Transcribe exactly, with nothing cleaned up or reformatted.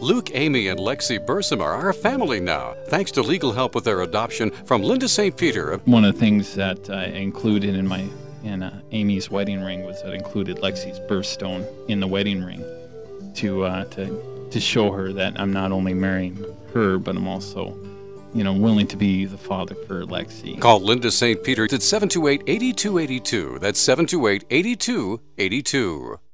Luke, Amy, and Lexi Bursimar are a family now, thanks to legal help with their adoption from Linda Saint Peter. One of the things that I included in my in uh, Amy's wedding ring was that I included Lexi's birthstone in the wedding ring to uh, to to show her that I'm not only marrying her, but I'm also, you know, willing to be the father for Lexi. Call Linda Saint Peter at seven two eight, eight two eight two. That's seven two eight, eight two eight two.